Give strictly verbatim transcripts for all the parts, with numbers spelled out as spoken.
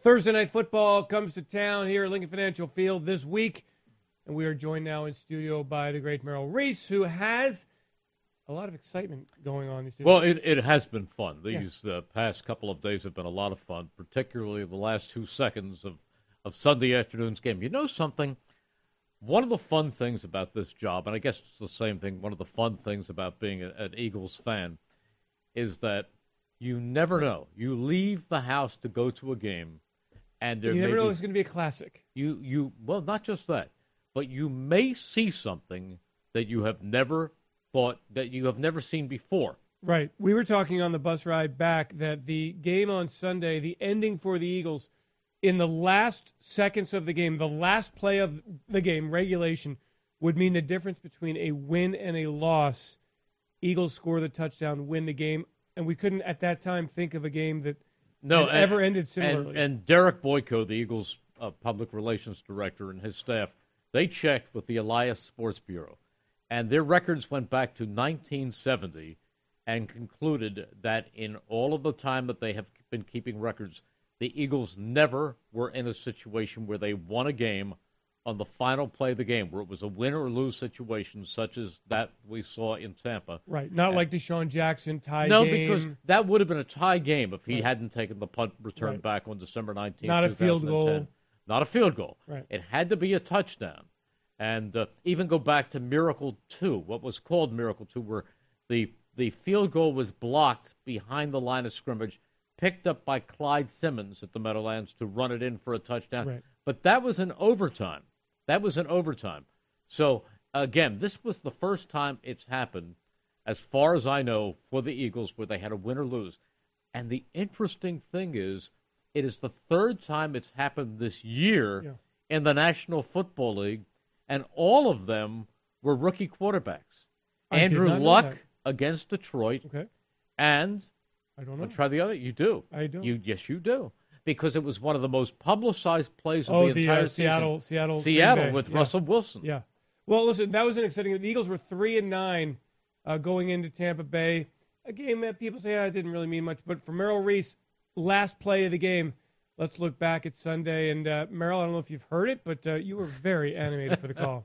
Thursday Night Football comes to town here at Lincoln Financial Field this week, and we are joined now in studio by the great Merrill Reese, who has a lot of excitement going on these days. Well, it, it has been fun. These yeah. uh, past couple of days have been a lot of fun, particularly the last two seconds of, of Sunday afternoon's game. You know something? One of the fun things about this job, and I guess it's the same thing, one of the fun things about being a, an Eagles fan is that you never know. You leave the house to go to a game, and there you may never know be, it's going to be a classic. You, you, well, not just that, but you may see something that you have never thought, that you have never seen before. Right. We were talking on the bus ride back that the game on Sunday, the ending for the Eagles, in the last seconds of the game, the last play of the game, regulation, would mean the difference between a win and a loss. Eagles score the touchdown, win the game, and we couldn't at that time think of a game that no, had and, ever ended similarly. And, and Derek Boyko, the Eagles' uh, public relations director, and his staff, they checked with the Elias Sports Bureau, and their records went back to nineteen seventy and concluded that in all of the time that they have been keeping records, the Eagles never were in a situation where they won a game on the final play of the game, where it was a win or lose situation such as that we saw in Tampa. Right, not and, like Deshaun Jackson tie no, game. No, because that would have been a tie game if he right. hadn't taken the punt return right. back on December nineteenth, not a field goal. Not a field goal. Right. It had to be a touchdown. And uh, even go back to Miracle two, what was called Miracle two, where the, the field goal was blocked behind the line of scrimmage, picked up by Clyde Simmons at the Meadowlands to run it in for a touchdown. Right. But that was an overtime. That was an overtime. So, again, this was the first time it's happened, as far as I know, for the Eagles where they had a win or lose. And the interesting thing is, it is the third time it's happened this year yeah. in the National Football League, and all of them were rookie quarterbacks. I Andrew Luck against Detroit, okay. and I don't know. I'll try the other. You do. I do. You yes, you do. Because it was one of the most publicized plays of oh, the, the entire uh, Seattle, season. Seattle, Seattle with yeah. Russell Wilson. Yeah. Well, listen, that was an exciting. The Eagles were three and nine uh, going into Tampa Bay, a game that people say ah, it didn't really mean much. But for Merrill Reese, last play of the game. Let's look back at Sunday. And uh, Merrill, I don't know if you've heard it, but uh, you were very animated for the call.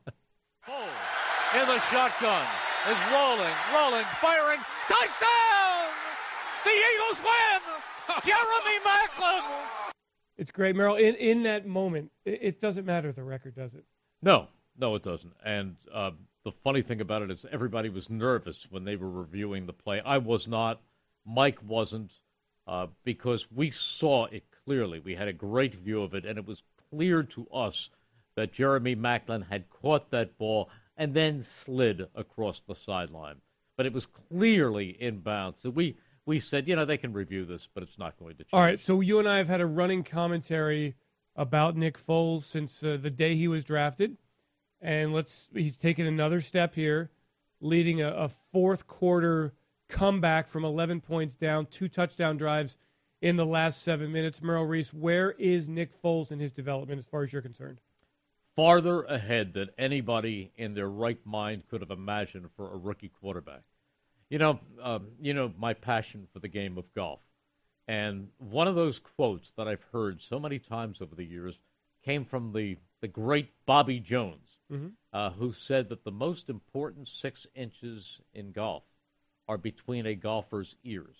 In the shotgun is rolling, rolling, firing, touchdown! The Eagles win! Jeremy Maclin! It's great, Merrill. In in that moment, it, it doesn't matter the record, does it? No, no, it doesn't. And uh, the funny thing about it is everybody was nervous when they were reviewing the play. I was not. Mike wasn't, uh, because we saw it clearly. We had a great view of it, and it was clear to us that Jeremy Maclin had caught that ball and then slid across the sideline. But it was clearly inbounds. So we, we said, you know, they can review this, but it's not going to change. All right, so you and I have had a running commentary about Nick Foles since uh, the day he was drafted. And let's he's taken another step here, leading a, a fourth quarter comeback from eleven points down, two touchdown drives in the last seven minutes. Merrill Reese, where is Nick Foles in his development as far as you're concerned? Farther ahead than anybody in their right mind could have imagined for a rookie quarterback. You know, um, you know my passion for the game of golf. And one of those quotes that I've heard so many times over the years came from the, the great Bobby Jones, mm-hmm. uh, who said that the most important six inches in golf are between a golfer's ears.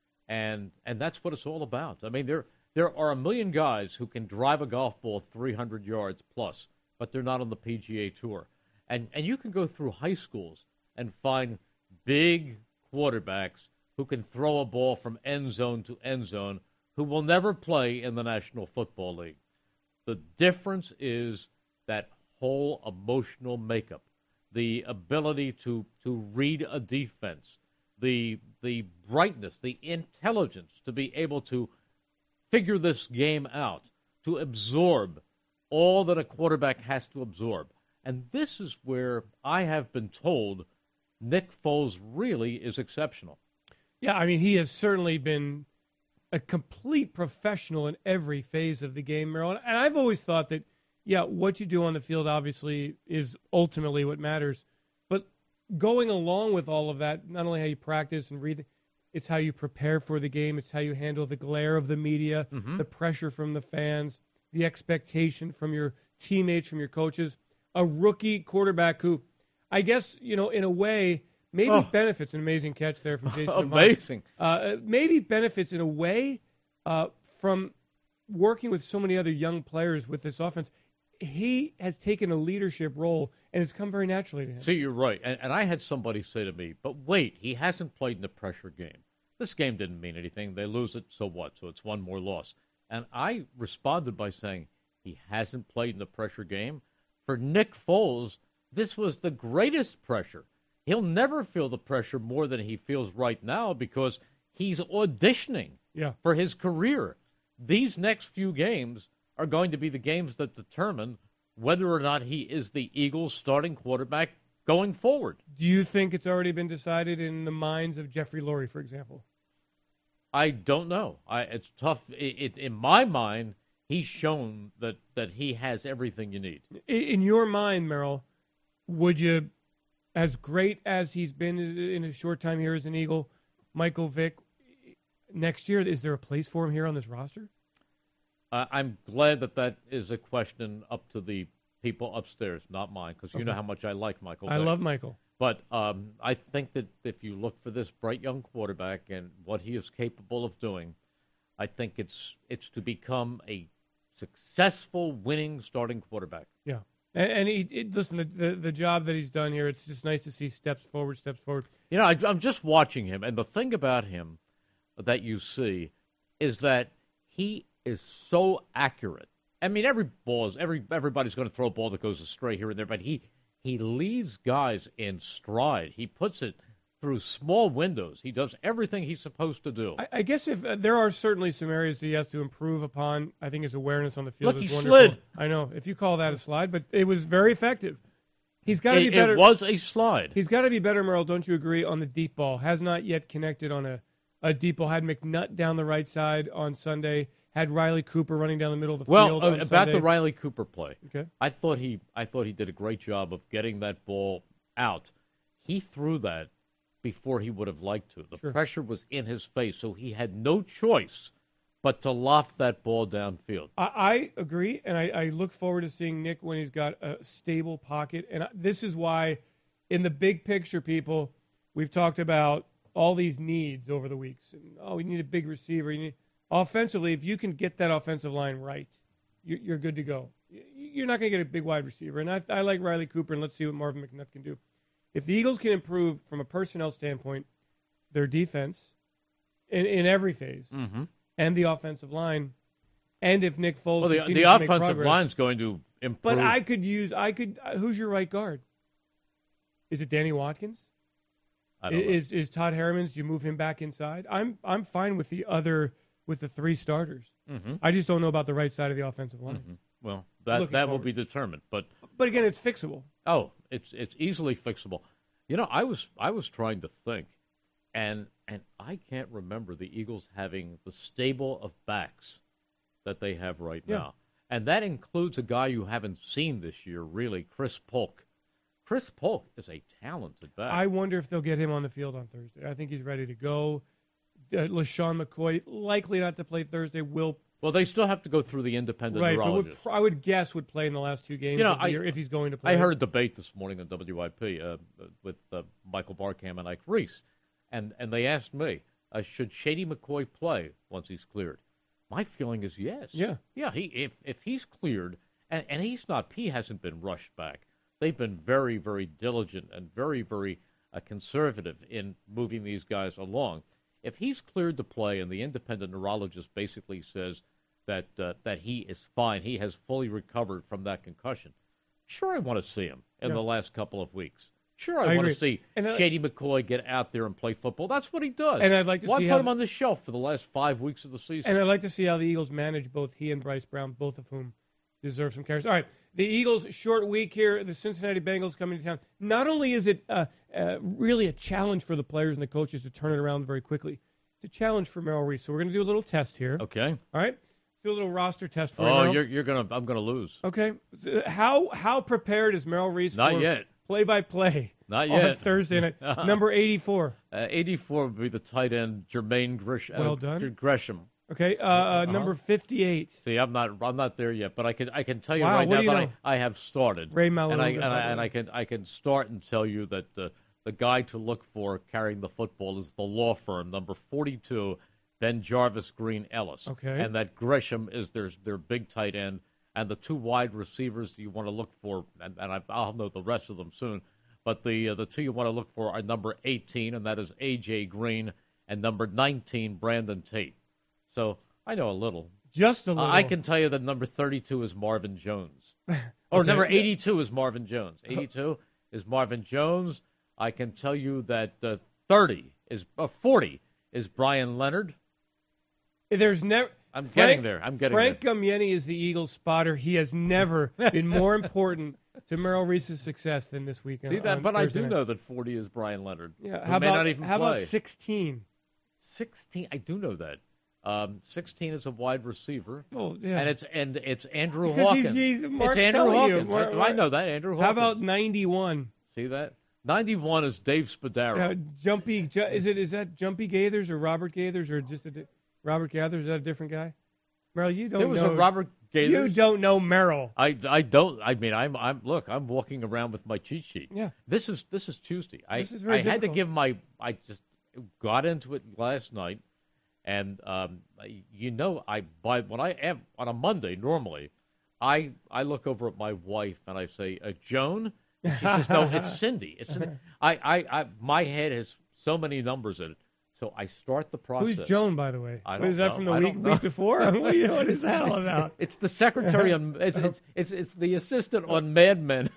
And and that's what it's all about. I mean, there there are a million guys who can drive a golf ball three hundred yards plus, but they're not on the P G A Tour. And and you can go through high schools and find big quarterbacks who can throw a ball from end zone to end zone who will never play in the National Football League. The difference is that whole emotional makeup, the ability to, to read a defense, the the brightness, the intelligence to be able to figure this game out, to absorb all that a quarterback has to absorb. And this is where I have been told Nick Foles really is exceptional. Yeah, I mean, he has certainly been a complete professional in every phase of the game, Merrill. And I've always thought that, yeah, what you do on the field obviously is ultimately what matters. But going along with all of that, not only how you practice and read, It's how you prepare for the game. It's how you handle the glare of the media, Mm-hmm. the pressure from the fans, the expectation from your teammates, from your coaches. A rookie quarterback who, I guess, you know, in a way, maybe Oh. benefits an amazing catch there from Jason. Avant. Amazing. Uh, maybe benefits in a way uh, from working with so many other young players with this offense. He has taken a leadership role, and it's come very naturally to him. See, you're right. And, and I had somebody say to me, but wait, he hasn't played in a pressure game. This game didn't mean anything. They lose it, so what? So it's one more loss. And I responded by saying, he hasn't played in a pressure game. For Nick Foles, this was the greatest pressure. He'll never feel the pressure more than he feels right now because he's auditioning Yeah. for his career. These next few games are going to be the games that determine whether or not he is the Eagles' starting quarterback going forward. Do you think it's already been decided in the minds of Jeffrey Lurie, for example? I don't know. I, it's tough. It, it, in my mind, he's shown that, that he has everything you need. I- In your mind, Merrill, would you, as great as he's been in a short time here as an Eagle, Michael Vick, next year, is there a place for him here on this roster? Uh, I'm glad that that is a question up to the people upstairs, not mine, because you Okay. know how much I like Michael I Vick. love Michael. But um, I think that if you look for this bright young quarterback and what he is capable of doing, I think it's it's to become a successful, winning starting quarterback. Yeah. And, and he, it, listen, the, the the job that he's done here, it's just nice to see steps forward, steps forward. You know, I, I'm just watching him, and the thing about him that you see is that he is so accurate. I mean, every ball is, every everybody's going to throw a ball that goes astray here and there, but he he leads guys in stride. He puts it through small windows. He does everything he's supposed to do. I, I guess if uh, there are certainly some areas that he has to improve upon. I think his awareness on the field Look, is he wonderful. slid. I know, if you call that a slide, but it was very effective. He's got to it, be better. it was a slide. He's got to be better, Merle. Don't you agree? On the deep ball, has not yet connected on a, a deep ball. Had McNutt down the right side on Sunday. Had Riley Cooper running down the middle of the Well, field. uh, on about Sunday. the Riley Cooper play, Okay. I thought he I thought he did a great job of getting that ball out. He threw that before he would have liked to. The Sure. pressure was in his face, so he had no choice but to loft that ball downfield. I, I agree, and I, I look forward to seeing Nick when he's got a stable pocket. And I, this is why, in the big picture, people, we've talked about all these needs over the weeks. And, oh, we need a big receiver. You need, offensively, if you can get that offensive line right, you're, you're good to go. Y- You're not going to get a big wide receiver. And I, I like Riley Cooper, and let's see what Marvin McNutt can do. If the Eagles can improve from a personnel standpoint, their defense in, in every phase, Mm-hmm. and the offensive line, and if Nick Foles Well, the, continues the to make offensive progress, line's going to improve. but I could use I could uh, who's your right guard? Is it Danny Watkins? I don't know. Is is Todd Herman's? You move him back inside. I'm I'm fine with the other with the three starters. Mm-hmm. I just don't know about the right side of the offensive line. Mm-hmm. Well, that Looking that will forward. be determined. But But again, it's fixable. oh, it's it's easily fixable. You know, I was I was trying to think, and and I can't remember the Eagles having the stable of backs that they have right Yeah. now, and that includes a guy you haven't seen this year, really, Chris Polk. Chris Polk is a talented back. I wonder if they'll get him on the field on Thursday. I think he's ready to go. Uh, LaShawn McCoy likely not to play Thursday. Will well, they still have to go through the independent right, but would, neurologist. I would guess would play in the last two games You know, of the I- year if he's going to play. I heard a debate this morning on W I P uh, with uh, Michael Barkham and Ike Reese, and, and they asked me, uh, should Shady McCoy play once he's cleared? My feeling is yes. Yeah. Yeah, he if, if he's cleared, and, and he's not, he hasn't been rushed back. They've been very, very diligent and very, very uh, conservative in moving these guys along. If he's cleared to play and the independent neurologist basically says that uh, that he is fine, he has fully recovered from that concussion, sure, I want to see him in Yeah. the last couple of weeks. Sure, I, I want to agree. see And, uh, Shady McCoy get out there and play football. That's what he does. And I'd like to Why see put how- him on the shelf for the last five weeks of the season? And I'd like to see how the Eagles manage both he and Bryce Brown, both of whom deserve some carries. All right, the Eagles' short week here. The Cincinnati Bengals coming to town. Not only is it uh, uh, really a challenge for the players and the coaches to turn it around very quickly, it's a challenge for Merrill Reese. So we're going to do a little test here. okay. All right, do a little roster test for you. Oh, Merrill. you're you're gonna I'm gonna lose. Okay. So how how prepared is Merrill Reese Not for yet. play-by-play Not on yet. Thursday night. Number eighty-four. Uh, eighty-four would be the tight end, Jermaine Grish- Well uh, done. Gresham. Okay, uh, uh, Uh-huh. number fifty-eight. See, I'm not, I'm not there yet, but I can, I can tell you Wow, right what now do you that know? I, I have started, Ray and I, Maloga, and, by I, the and way. I can, I can start and tell you that the, the guy to look for carrying the football is the law firm, number forty-two, Ben Jarvis Green Ellis, Okay. and that Gresham is their, their big tight end, and the two wide receivers you want to look for, and, and I, I'll know the rest of them soon, but the uh, the two you want to look for are number eighteen, and that is A J Green, and number nineteen, Brandon Tate. So I know a little. Just a Uh, little. I can tell you that number thirty-two is Marvin Jones. Or Okay. number eighty-two is Marvin Jones. eighty-two is Marvin Jones. I can tell you that uh, thirty is uh, forty is Brian Leonard. There's never. I'm Frank, getting there. I'm getting Frank there. Gummieni is the Eagles spotter. He has never been more important to Merrill Reese's success than this weekend. See that, on but I Thursday do night. know that forty is Brian Leonard. Yeah. who How may about not even how play. about sixteen? sixteen? I do know that. Um, sixteen is a wide receiver. Oh yeah. And it's and it's Andrew Because he's- Hawkins. he's- Mark's it's Andrew telling you. Hawkins. Mar- I, Mar- I know that Andrew Hawkins. How about ninety-one? See that? ninety-one is Dave Spadaro. Uh, jumpy. Ju- is it? Is that Jumpy Gaithers or Robert Gaithers or just a di- Robert Gaithers? Is that a different guy? Merrill, you don't there was know. a Robert Gaithers. You don't know Merrill. I, I don't. I mean, I'm I'm look. I'm walking around with my cheat sheet. Yeah. This is this is Tuesday. I This is very I had to difficult. give my. I just got into it last night, and um, I- you know, I by when I am on a Monday normally, I I look over at my wife and I say, uh, Joan. And she says, no, it's Cindy. It's Cindy. I, I I my head has so many numbers in it, so I start the process. Who's Joan, by the way? I What, is don't that know. from the I week, don't know. week before? what, do you, what is that all about? It's the secretary on. It's it's, it's it's the assistant on Mad Men.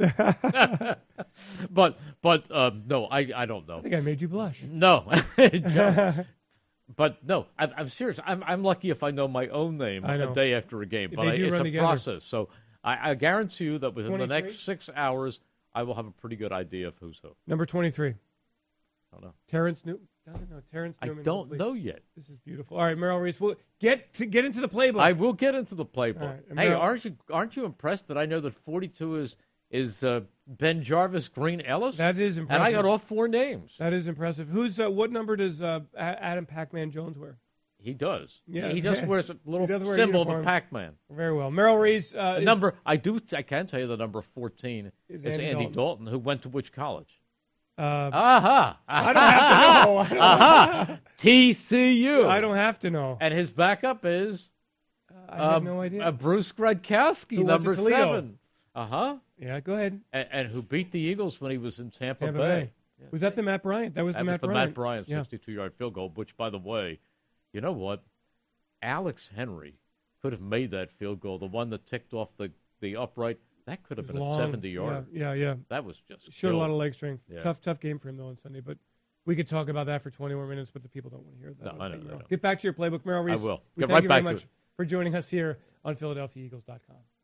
but but um, no, I I don't know. I think I made you blush. No, Joe. But no, I'm, I'm serious. I'm I'm lucky if I know my own name I know. a day after a game. But They I, do it's run a together. process. So I, I guarantee you that within the twenty-three? next six hours, I will have a pretty good idea of who's who. Number twenty-three. I don't know. Terrence Newman. Doesn't know. Terrence I Newman. don't hopefully. know yet. This is beautiful. All right, Merrill Reese. We'll get to get into the playbook. I will get into the playbook. All right, and Hey, Merrill- aren't you aren't you impressed that I know that forty-two is is uh, Ben Jarvis Green Ellis? That is And impressive. I got all four names. That is impressive. Who's uh, what number does uh, A- Adam Pac-Man Jones wear? He does. Yeah. He just wears a little He does wear a symbol of a uniform. Pac-Man. Very well. Merrill Reese. Uh, The is- number I do I can tell you the number fourteen Is is Andy Andy, Dalton. Dalton. who went to which college? Uh, Aha! I don't have to know. I don't, Aha! T C U. I don't have to know. And his backup is I have uh, no idea. uh, Bruce Gradkowski, Who went to number Toledo. seven. Uh huh. yeah, go ahead. And, and who beat the Eagles when he was in Tampa, Tampa Bay? Bay. Was that the Matt Bryant? That was That the was Matt the Bryant. Matt Bryant Yeah. sixty-two-yard field goal. Which, by the way, you know what? Alex Henry could have made that field goal. The one that ticked off the, the upright. That could have It was been long. a seventy-yard. Yeah, yeah, yeah. That was just Showed a lot killed. of leg strength. Yeah. Tough, tough game for him though on Sunday. But we could talk about that for twenty more minutes, but the people don't want to hear that. No, I know, But, you I know. Get back to your playbook, Merrill Reese. I will. We Get thank right you back very to much it. for joining us here on Philadelphia Eagles dot com.